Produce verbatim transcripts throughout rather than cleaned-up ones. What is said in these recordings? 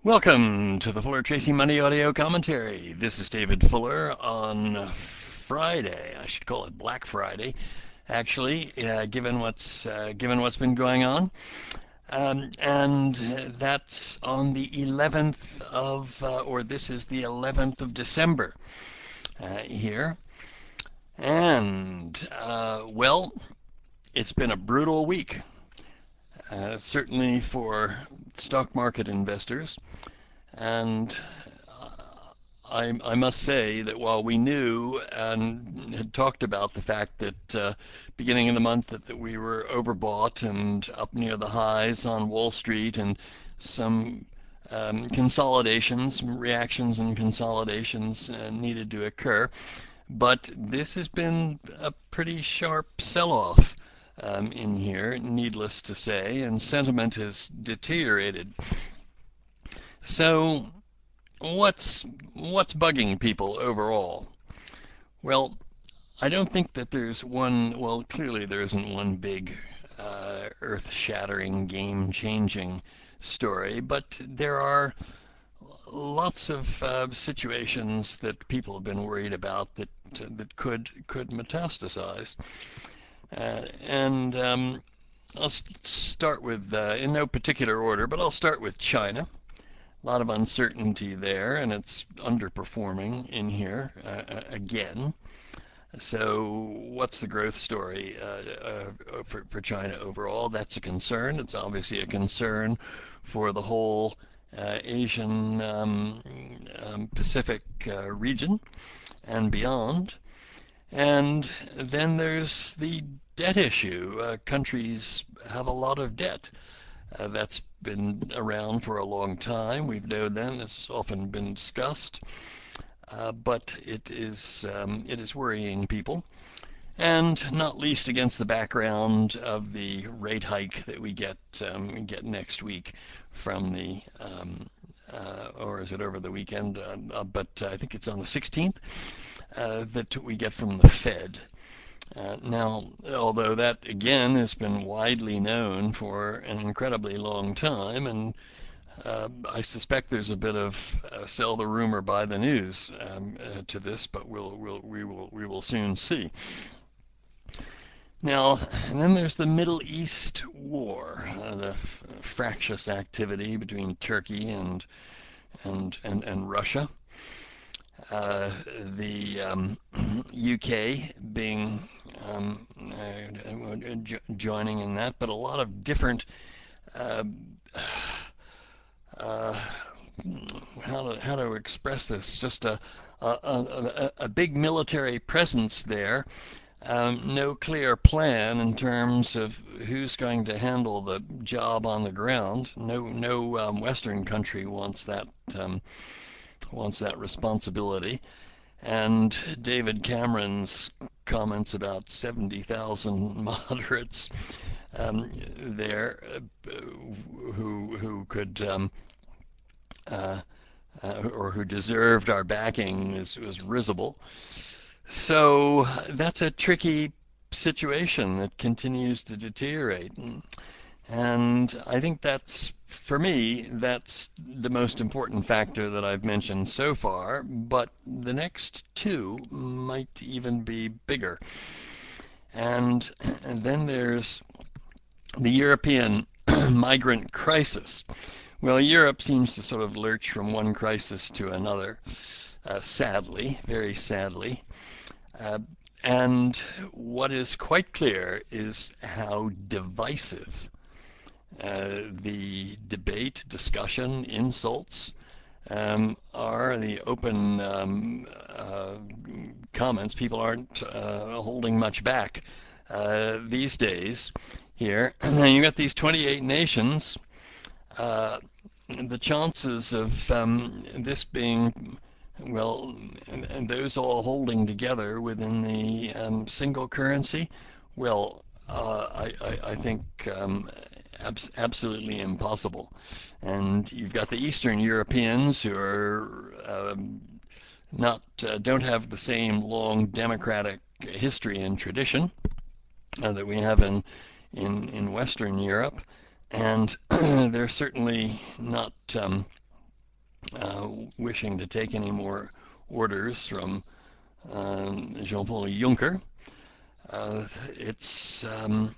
Welcome to the Fuller Tracy Money Audio Commentary. This is David Fuller on Friday. I should call it Black Friday, actually, uh, given what's uh, given what's been going on. Um, and that's on the eleventh of, uh, or this is the eleventh of December uh, here. And uh, well, it's been a brutal week, uh, certainly for stock market investors. And I, I must say that while we knew and had talked about the fact that uh, beginning of the month that, that we were overbought and up near the highs on Wall Street, and some um, consolidations, reactions and consolidations uh, needed to occur, but this has been a pretty sharp sell-off um, in here, needless to say, and sentiment has deteriorated. So What's what's bugging people overall? Well, I don't think that there's one. Well, clearly there isn't one big, uh, earth-shattering, game-changing story, but there are lots of uh, situations that people have been worried about that uh, that could could metastasize. Uh, and um, I'll start with, uh, in no particular order, but I'll start with China. A lot of uncertainty there, and it's underperforming in here uh, again. So, what's the growth story uh, uh, for, for China overall? That's a concern. It's obviously a concern for the whole uh, Asian um, um, Pacific uh, region and beyond. And then there's the debt issue. Uh, countries have a lot of debt. Uh, that's been around for a long time. We've known that. It's often been discussed, uh, but it is um, it is worrying people, and not least against the background of the rate hike that we get um, get next week from the um, uh, or is it over the weekend? Uh, uh, but I think it's on the sixteenth uh, that we get from the Fed. Uh, now, although that again has been widely known for an incredibly long time, and uh, I suspect there's a bit of uh, sell the rumor, buy the news um, uh, to this, but we'll, we'll, we will we will soon see. Now, and then there's the Middle East war, uh, the f- fractious activity between Turkey and and and, and Russia. Uh, the um, U K being um, uh, joining in that, but a lot of different uh, uh, how to how to express this? Just a a, a, a big military presence there. Um, no clear plan in terms of who's going to handle the job on the ground. No no um, Western country wants that um, wants that responsibility. And David Cameron's comments about seventy thousand moderates um, there uh, who who could um, uh, uh, or who deserved our backing was, was risible. So that's a tricky situation that continues to deteriorate. And, and I think that's, for me, that's the most important factor that I've mentioned so far, but the next two might even be bigger. And, and then there's the European migrant crisis. Well, Europe seems to sort of lurch from one crisis to another, uh, sadly, very sadly. Uh, and what is quite clear is how divisive uh, the debate, discussion, insults um, are, the open um, uh, comments. People aren't uh, holding much back uh, these days here. And you got these twenty-eight nations. Uh, the chances of um, this being, well, and, and those all holding together within the um, single currency, well, uh, I, I, I think um, abs- absolutely impossible. And you've got the Eastern Europeans who are um, not uh, don't have the same long democratic history and tradition uh, that we have in in in Western Europe, and they're certainly not um, uh, wishing to take any more orders from um, Jean-Paul Juncker. Uh, it's um,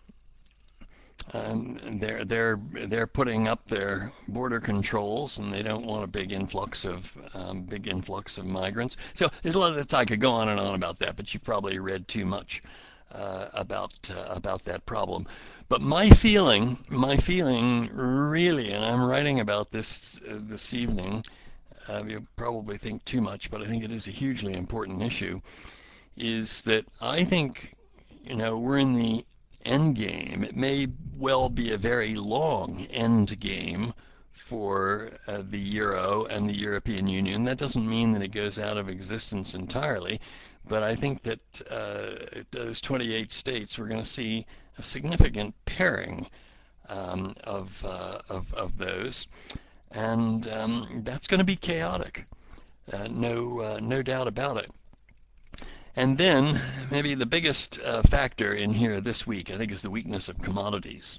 um, they're they're they're putting up their border controls, and they don't want a big influx of um, big influx of migrants. So there's a lot of I could go on and on about that, but you've probably read too much uh, about uh, about that problem. But my feeling, my feeling, really, and I'm writing about this uh, this evening. Uh, you probably think too much, but I think it is a hugely important issue. Is that I think you know we're in the end game. It may well be a very long end game for uh, the euro and the European Union. That doesn't mean that it goes out of existence entirely, but I think that uh, those twenty-eight states, we're going to see a significant pairing um, of, uh, of, of those, and um, that's going to be chaotic. Uh, no, uh, no doubt about it. And then maybe the biggest uh, factor in here this week, I think, is the weakness of commodities.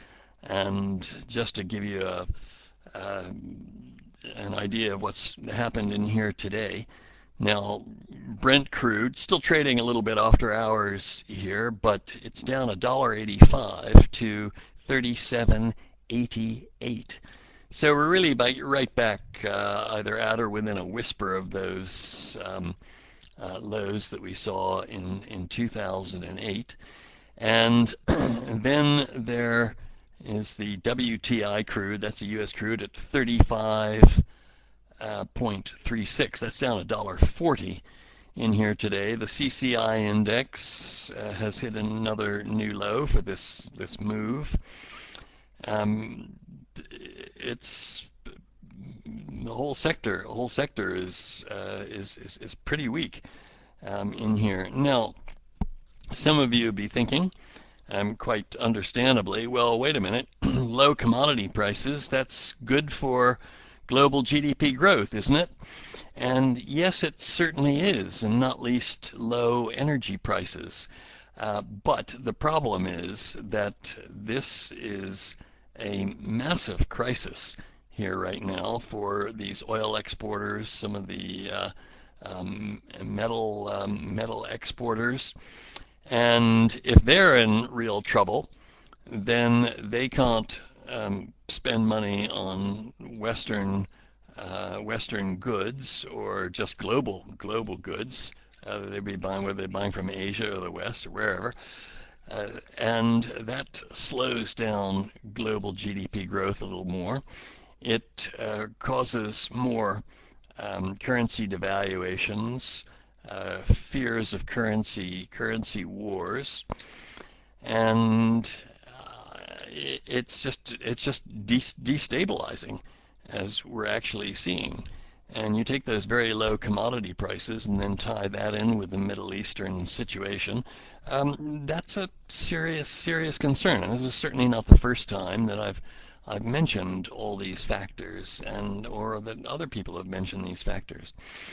And just to give you a, uh, an idea of what's happened in here today, now Brent crude still trading a little bit after hours here, but it's down one dollar eighty-five to thirty-seven eighty-eight. So we're really right back uh, either at or within a whisper of those um, uh, lows that we saw in, in two thousand eight. And then there is the W T I crude, that's a U S crude at thirty-five point three six. That's down one dollar forty in here today. The C C I index uh, has hit another new low for this this move. Um, it's the whole sector. The whole sector is uh, is, is is pretty weak um, in here. Now, some of you will be thinking, um, quite understandably, well, wait a minute, low commodity prices, that's good for global G D P growth, isn't it? And yes, it certainly is, and not least low energy prices. Uh, but the problem is that this is a massive crisis here right now for these oil exporters, some of the uh, um, metal um, metal exporters, and if they're in real trouble, then they can't um, spend money on Western uh, Western goods or just global global goods. Uh, they'd be buying whether they're buying from Asia or the West or wherever, uh, and that slows down global G D P growth a little more. It uh, causes more um, currency devaluations, uh, fears of currency currency wars, and uh, it's just it's just destabilizing, as we're actually seeing. And you take those very low commodity prices and then tie that in with the Middle Eastern situation, um, that's a serious serious concern. And this is certainly not the first time that I've I've mentioned all these factors, and or that other people have mentioned these factors.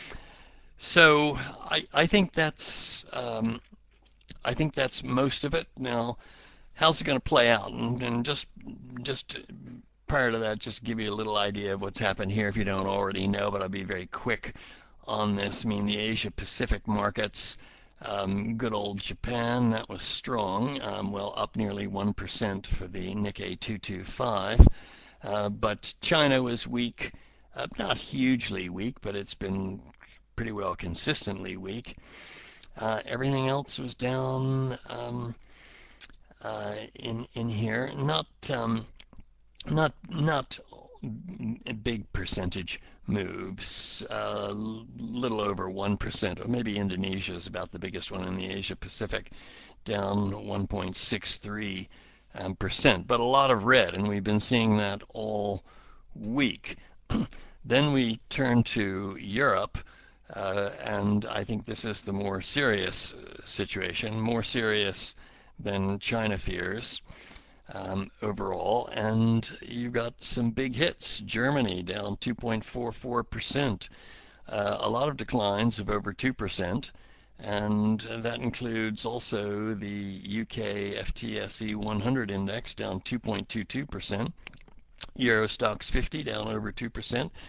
So I, I think that's um, I think that's most of it. Now, how's it going to play out? And, and just just prior to that, just to give you a little idea of what's happened here, if you don't already know, but I'll be very quick on this. I mean, the Asia Pacific markets, um, good old Japan, that was strong, um, well, up nearly one percent for the Nikkei two twenty-five. Uh, but China was weak, uh, not hugely weak, but it's been pretty well consistently weak. Uh, everything else was down um, uh, in in here. Not um, not not big percentage moves. A uh, little over one percent, or maybe Indonesia is about the biggest one in the Asia Pacific, down one point six three um, percent. But a lot of red, and we've been seeing that all week. Then we turn to Europe. Uh, and I think this is the more serious situation, more serious than China fears um, overall. And you got some big hits. Germany down two point four four percent, uh, a lot of declines of over two percent. And that includes also the U K F T S E one hundred index down two point two two percent. Euro Stoxx fifty down over two percent.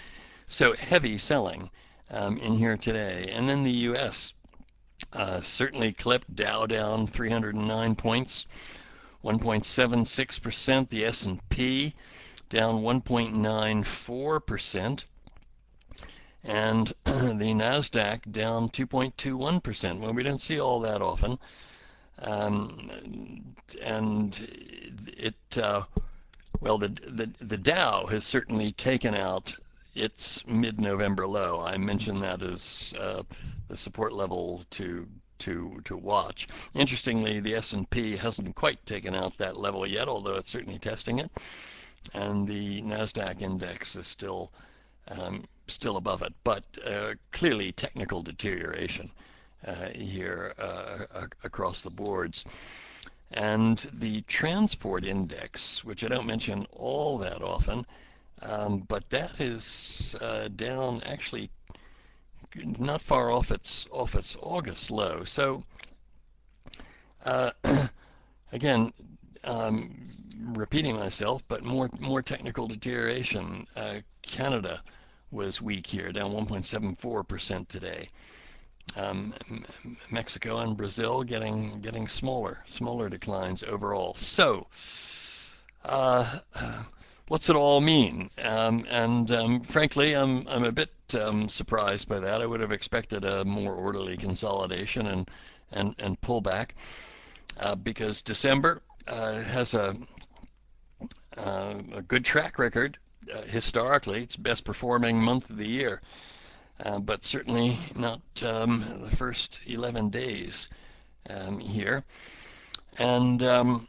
So heavy selling um, in here today. And then the U S uh, certainly clipped. Dow down three hundred nine points, one point seven six percent. The S and P down one point nine four percent. And the NASDAQ down two point two one percent. Well, we don't see all that often. Um, and it, uh, well, the, the, the Dow has certainly taken out its mid-November low. I mentioned that as uh, the support level to to to watch. Interestingly, the S and P hasn't quite taken out that level yet, although it's certainly testing it. And the NASDAQ index is still um, still above it, but uh, clearly technical deterioration uh, here uh, across the boards. And the transport index, which I don't mention all that often, um, but that is uh, down actually not far off its off its August low. So uh, again, um, repeating myself, but more more technical deterioration. Uh, Canada was weak here, down one point seven four percent today. Um, Mexico and Brazil getting getting smaller smaller declines overall. So, uh, what's it all mean? Um, and um, frankly, I'm I'm a bit um, surprised by that. I would have expected a more orderly consolidation and and and pullback uh, because December uh, has a uh, a good track record. Uh, historically, it's best performing month of the year. Uh, but certainly not um, the first eleven days um, here. And um,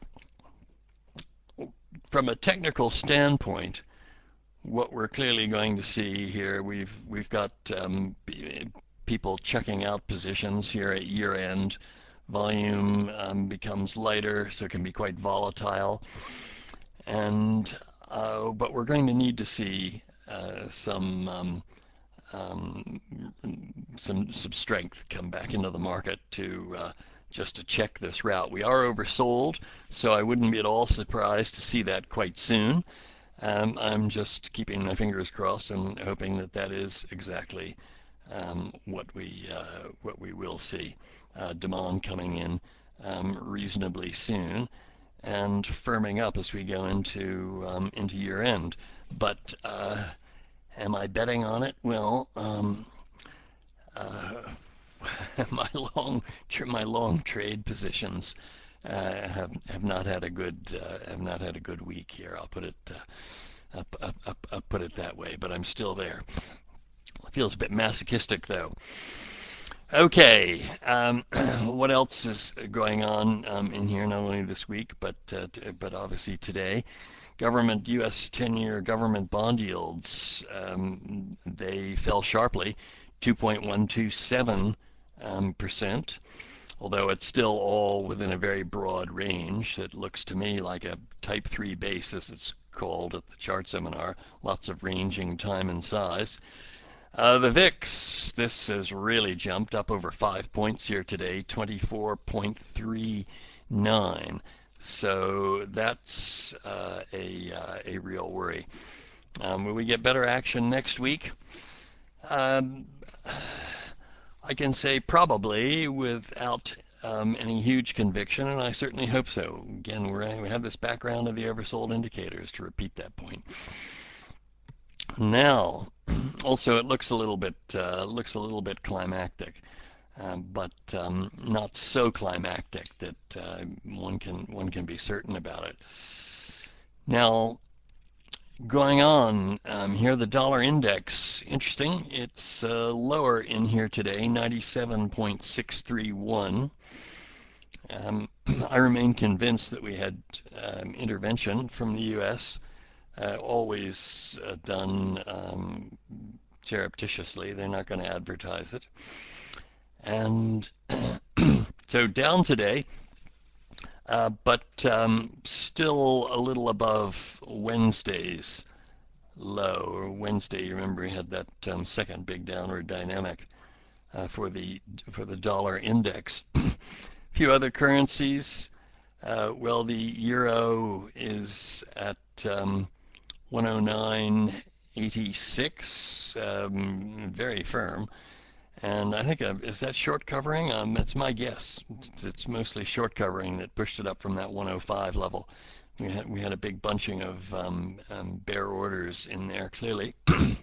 from a technical standpoint, what we're clearly going to see here, we've we've got um, people checking out positions here at year end. Volume um, becomes lighter, so it can be quite volatile. And uh, but we're going to need to see uh, some um, Um, some some strength come back into the market to uh, just to check this route. We are oversold, so I wouldn't be at all surprised to see that quite soon. Um, I'm just keeping my fingers crossed and hoping that that is exactly um, what we uh, what we will see. Uh, demand coming in um, reasonably soon and firming up as we go into um, into year end. But uh, am I betting on it? Well, um, uh, my long my long trade positions uh, have have not had a good uh, have not had a good week here. I'll put it uh, up, up, up, up put it that way. But I'm still there. It feels a bit masochistic though. Okay, um, what else is going on um, in here? Not only this week, but uh, t- but obviously today. Government U S ten-year government bond yields, um, they fell sharply, two point one two seven um, percent, although it's still all within a very broad range. It looks to me like a type three base, as it's called at the chart seminar, lots of ranging time and size. Uh, the V I X, this has really jumped up over five points here today, twenty-four point three nine. So that's uh, a uh, a real worry. Um, will we get better action next week? Um, I can say probably without um, any huge conviction, and I certainly hope so. Again, we're, we have this background of the oversold indicators to repeat that point. Now, also it looks a little bit uh, looks a little bit climactic. Um, but um, not so climactic that uh, one can one can be certain about it. Now, going on um, here, the dollar index, interesting. It's uh, lower in here today, ninety-seven point six three one. Um, I remain convinced that we had um, intervention from the U S, uh, always uh, done um, surreptitiously. They're not going to advertise it. And so down today, uh, but um, still a little above Wednesday's low. Or Wednesday, you remember, we had that um, second big downward dynamic uh, for the for the dollar index. A few other currencies. Uh, well, the euro is at um, one oh nine eighty-six, um, very firm. And I think, uh, is that short covering? Um, that's my guess. It's, it's mostly short covering that pushed it up from that one oh five level. We had, we had a big bunching of um, um, bear orders in there, clearly.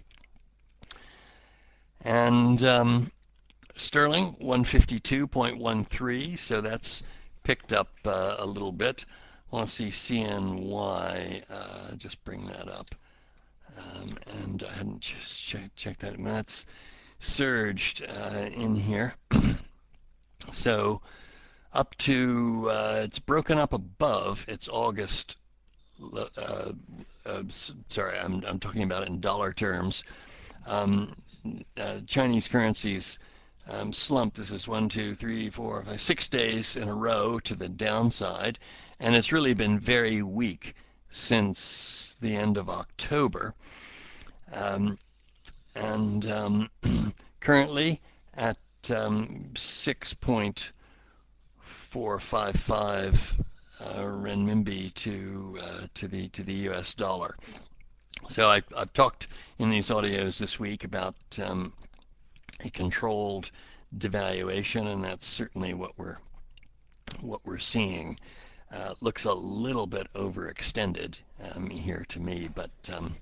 And um, sterling, one fifty-two point one three, so that's picked up uh, a little bit. I want to see C N Y, uh, just bring that up. Um, and I hadn't just checked, checked that. And that's surged uh, in here. So up to, uh, it's broken up above its August, uh, uh, sorry, I'm, I'm talking about it in dollar terms. Um, uh, Chinese currencies um, slumped. This is one, two, three, four, five, six days in a row to the downside, and it's really been very weak since the end of October. Um, and um, currently at um, six point four five five uh, renminbi to uh, to the to the U S dollar. So I, I've talked in these audios this week about um, a controlled devaluation, and that's certainly what we're what we're seeing. Uh, looks a little bit overextended um, here to me, but um,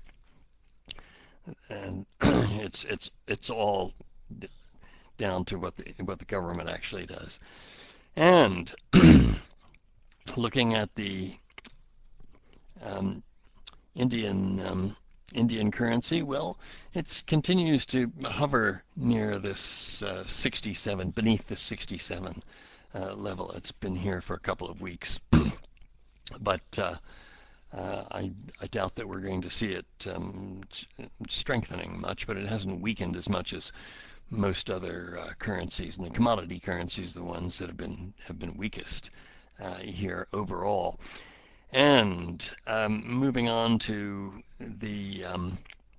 and it's it's it's all down to what the what the government actually does. And looking at the um, Indian um, Indian currency, well, it continues to hover near this uh, sixty-seven, beneath the sixty-seven uh, level. It's been here for a couple of weeks, but uh, uh, I, I doubt that we're going to see it um, strengthening much, but it hasn't weakened as much as most other uh, currencies, and the commodity currencies, the ones that have been have been weakest uh, here overall. And um, moving on to the um,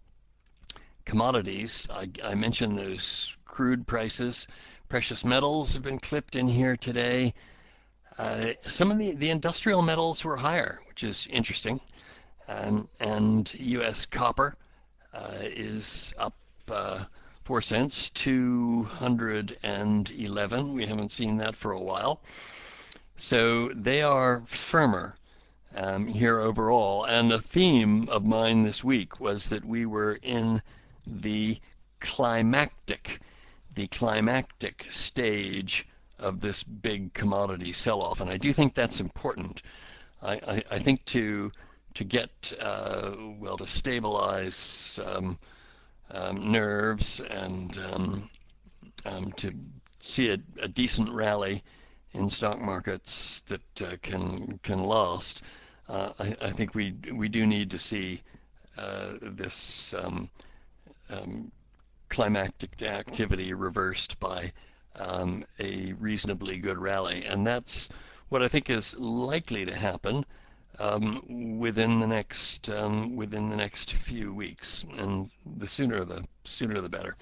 commodities, I, I mentioned those crude prices. Precious metals have been clipped in here today. Uh, some of the, the industrial metals were higher, which is interesting. Um, and U S copper uh, is up uh, four cents, two hundred eleven. We haven't seen that for a while. So they are firmer um, here overall. And a theme of mine this week was that we were in the climactic, the climactic stage of this big commodity sell-off, and I do think that's important. I, I, I think to to get uh, well to stabilize um, um, nerves and um, um, to see a, a decent rally in stock markets that uh, can can last. Uh, I, I think we we do need to see uh, this um, um, climactic activity reversed by um, a reasonably good rally, and that's what I think is likely to happen um, within the next um, within the next few weeks, and the sooner the sooner the better.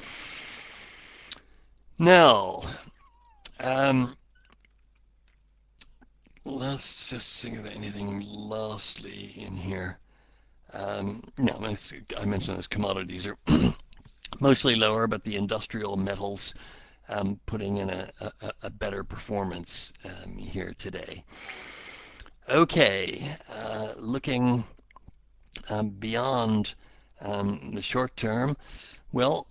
Now, um, let's just see if there's anything lastly in here. Um, no, I mentioned those commodities are mostly lower, but the industrial metals um, putting in a, a, a better performance um, here today. Okay, uh, looking um, beyond um, the short term, well,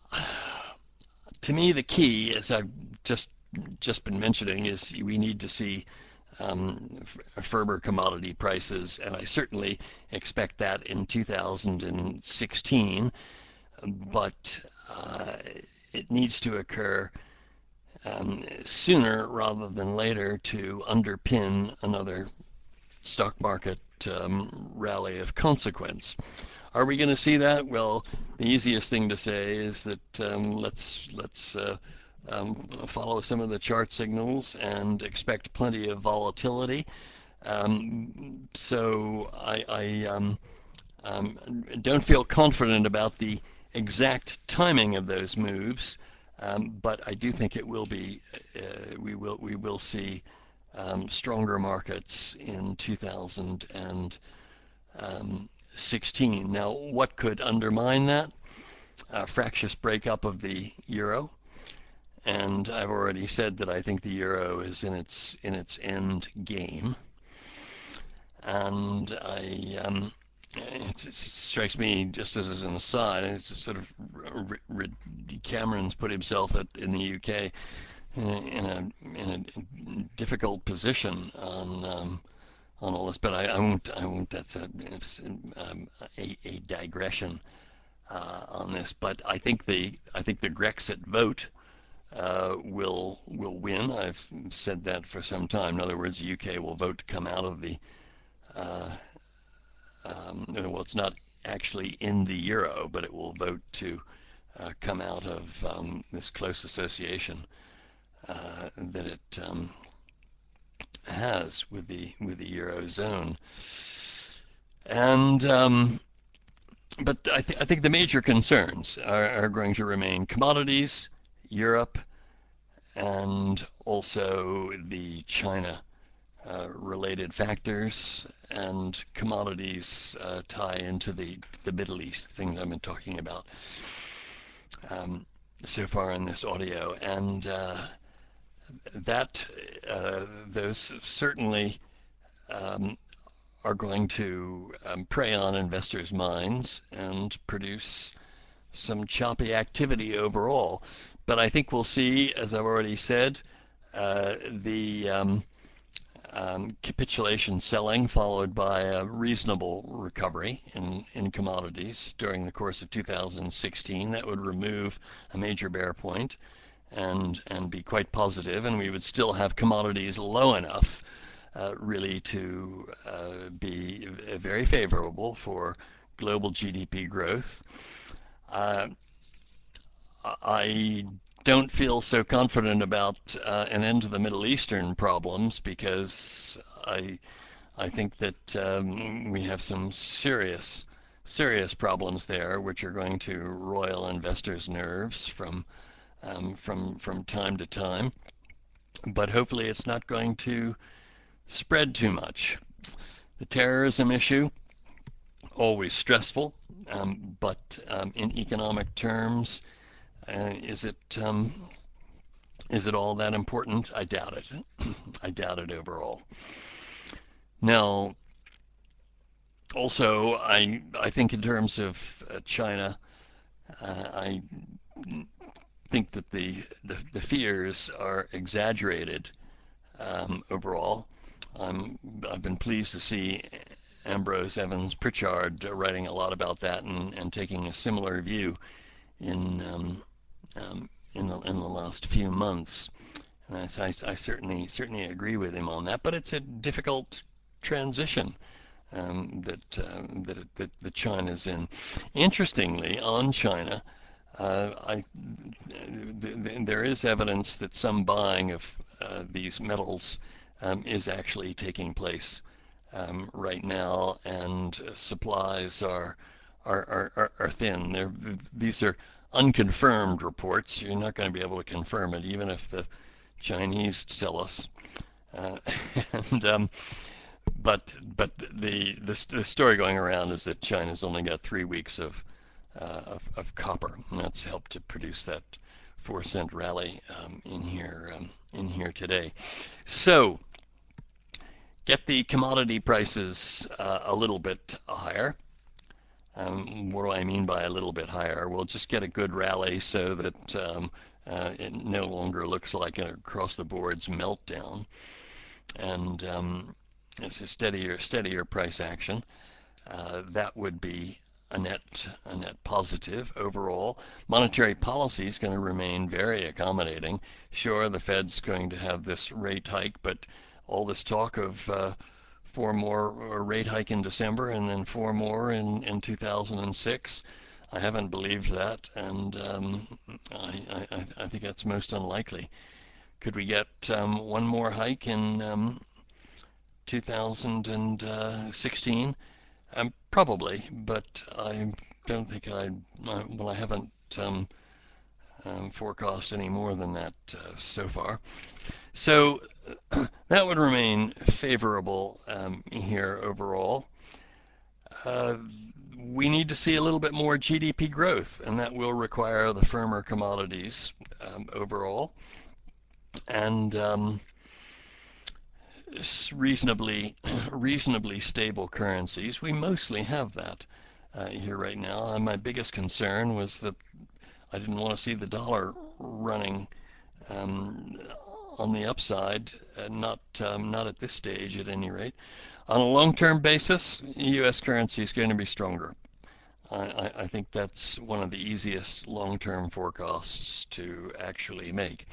to me the key, as I've just just been mentioning, is we need to see um, firmer commodity prices, and I certainly expect that in two thousand sixteen, but uh, it needs to occur um, sooner rather than later to underpin another stock market um, rally of consequence. Are we going to see that? Well, the easiest thing to say is that um, let's let's uh, um, follow some of the chart signals and expect plenty of volatility. Um, so I, I um, um, don't feel confident about the exact timing of those moves, um, but I do think it will be. Uh, we will we will see um, stronger markets in two thousand sixteen. Now, what could undermine that? A fractious breakup of the euro, and I've already said that I think the euro is in its in its end game, and I um, it, it strikes me just as an aside, it's just sort of Cameron's put himself at, in the U K in a, in a, in a difficult position on um, on all this, but I, I won't I won't. That's a um, a, a digression uh, on this. But I think the I think the Grexit vote uh, will will win. I've said that for some time. In other words, the U K will vote to come out of the uh, um, well, it's not actually in the euro, but it will vote to uh, come out of um, this close association uh, that it um, has with the with the eurozone. And um, but I, th- I think the major concerns are, are going to remain commodities, Europe, and also the China uh, related factors, and commodities uh, tie into the, the Middle East, things I've been talking about um, so far in this audio. And uh, that uh, those certainly um, are going to um, prey on investors' minds and produce some choppy activity overall. But I think we'll see, as I've already said, uh, the um, um, capitulation selling followed by a reasonable recovery in, in commodities during the course of two thousand sixteen. That would remove a major bear point and and be quite positive, and we would still have commodities low enough uh, really to uh, be very favorable for global G D P growth. Uh, I don't feel so confident about uh, an end to the Middle Eastern problems because I I think that um, we have some serious serious problems there, which are going to roil investors' nerves from um, from from time to time. But hopefully, it's not going to spread too much. The terrorism issue, always stressful, um, but um, in economic terms, uh, is it um, is it all that important? I doubt it. I doubt it overall. Now, also, I I think in terms of uh, China, uh, I think that the, the the fears are exaggerated um, overall. I'm, I've been pleased to see Ambrose Evans Pritchard writing a lot about that and, and taking a similar view in um, um, in the in the last few months. And I, I, I certainly certainly agree with him on that. But it's a difficult transition um, that, uh, that that that China's in. Interestingly, on China, uh, I, th- th- there is evidence that some buying of uh, these metals um, is actually taking place um, right now, and uh, supplies are are, are, are, are thin. They're, these are unconfirmed reports. You're not going to be able to confirm it, even if the Chinese tell us. Uh, and um, but but the, the the story going around is that China's only got three weeks of uh, of, of copper, and that's helped to produce that four cent rally um, in here um, in here today. So get the commodity prices uh, a little bit higher. Um, what do I mean by a little bit higher? Well, just get a good rally so that um, uh, it no longer looks like an across the board's meltdown, and um, it's a steadier, steadier price action. Uh, that would be a net, a net positive overall. Monetary policy is going to remain very accommodating. Sure, the Fed's going to have this rate hike, but all this talk of uh, four more rate hike in December and then four more in, in two thousand six. I haven't believed that, and um, I, I, I think that's most unlikely. Could we get um, one more hike in um, two thousand sixteen? Um, probably, but I don't think I, I well, I haven't um, um, forecast any more than that uh, so far. So that would remain favorable um, here overall. uh, we need to see a little bit more G D P growth, and that will require the firmer commodities um, overall, and um, reasonably reasonably stable currencies. We mostly have that uh, here right now. And my biggest concern was that I didn't want to see the dollar running um, on the upside, uh, not um, not at this stage at any rate. On a long-term basis, U S currency is going to be stronger. I, I think that's one of the easiest long-term forecasts to actually make.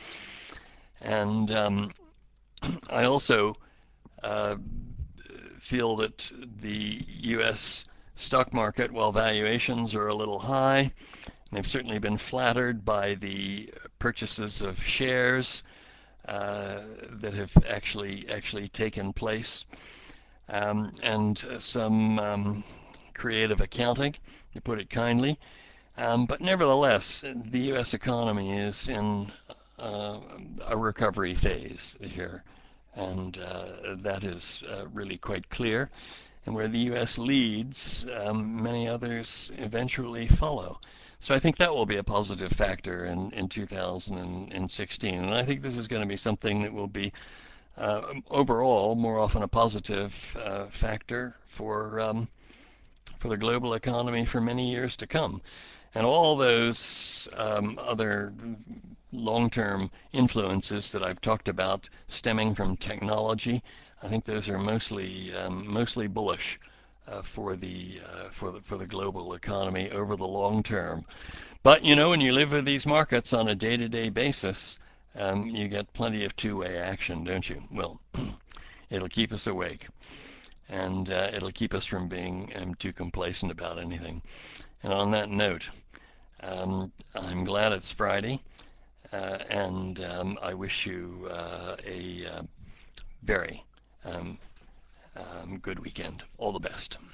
And um, I also uh, feel that the U S stock market, while valuations are a little high, they've certainly been flattered by the purchases of shares uh, that have actually actually taken place, um, and some um, creative accounting, to put it kindly. Um, but nevertheless, the U S economy is in uh, a recovery phase here, and uh, that is uh, really quite clear. And where the U S leads, um, many others eventually follow. So I think that will be a positive factor in, in two thousand sixteen. And I think this is going to be something that will be uh, overall more often a positive uh, factor for um, for the global economy for many years to come. And all those um, other long-term influences that I've talked about stemming from technology, I think those are mostly um, mostly bullish uh, for the uh, for the for the global economy over the long term. But you know, when you live with these markets on a day-to-day basis, um, you get plenty of two-way action, don't you? Well, it'll keep us awake, and uh, it'll keep us from being um, too complacent about anything. And on that note, um, I'm glad it's Friday, uh, and um, I wish you uh, a uh, very um, um, good weekend. All the best.